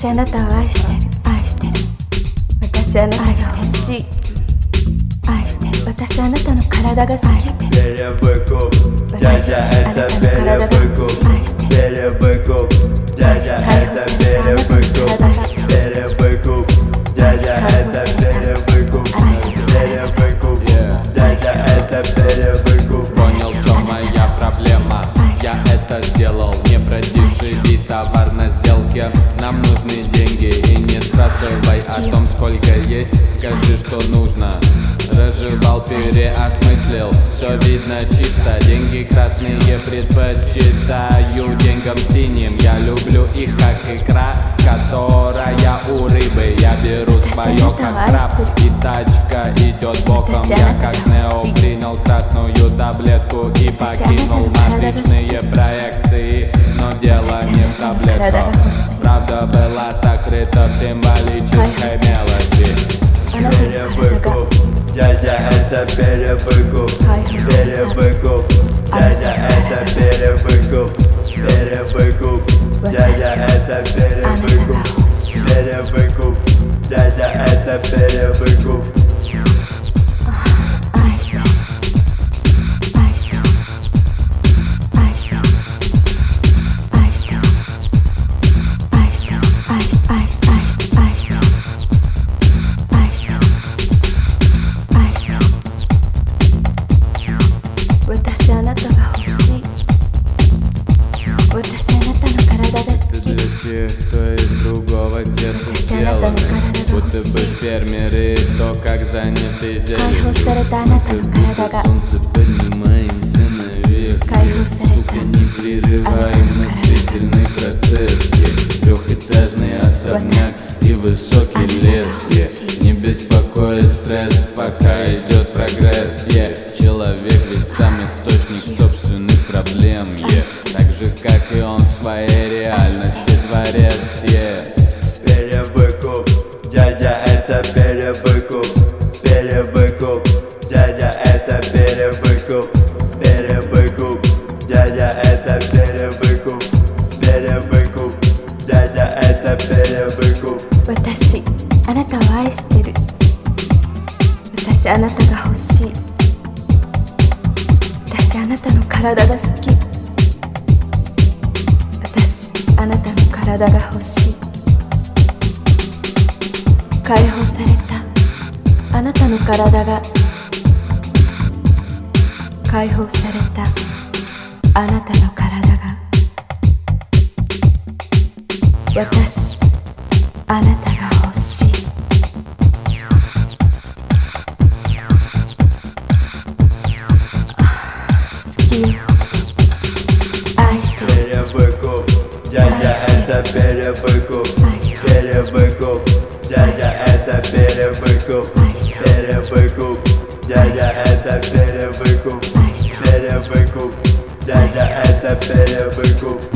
私あなたを愛してる、愛してる。私あなたが欲しい、愛してる。私あなたの体が好き、愛してる。私あなたの体が欲しい、愛してる。愛して解放されたあなたの体が愛してる。愛して解放された愛してる。 Понял, в чем моя проблема. Я это сделал, не продешеви товар на сделке. Нам нужны деньги и не спрашивай о том, сколько есть, скажи, что нужно. Разжевал, переосмыслил, все видно чисто. Деньги красные предпочитаю деньгам синим. Я люблю их как икра, которая у рыбы. Я беру свое как краб, и тачка идет боком. Я как Нео принял красную таблетку и покинул матричные проекции. Но дело не в таблетках, правда была сокрыта в символической мелочи. Дядя, это перевыкуп, перевыкуп. Дядя, это перевыкуп, перевыкуп. Дядя, это перевыкуп, перевыкуп. Дядя, это перевыкуп. Для тех, кто из другого теста сделаны, будто бы фермеры, то как заняты зеленью. Будто солнце поднимаемся наверх. Сука, непрерываем мыслительный процесс. Трехэтажный особняк и высокий лес. Не беспокоит стресс, пока идет прогресс. Человек ведь сам источник собственных проблем. Так же, как и он в своей реальности творец. Перевыкуп, дядя, это перевыкуп, перевыкуп. Дядя, это перевыкуп, перевыкуп. Дядя, это перевыкуп, перевыкуп. Дядя, это перевыкуп. 私あなたを愛してる。私あなたが欲しい。私あなたの体が好き。私あなたの体が欲しい。解放されたあなたの体が、解放されたあなたの体が、私あなたが欲しい。好きよ、愛してる。 Перевыкуп, дядя, это перевыкуп, перевыкуп. Дядя, это перевыкуп, перевыкуп. Дядя, это перевыкуп, перевыкуп. Дядя, это перевыкуп.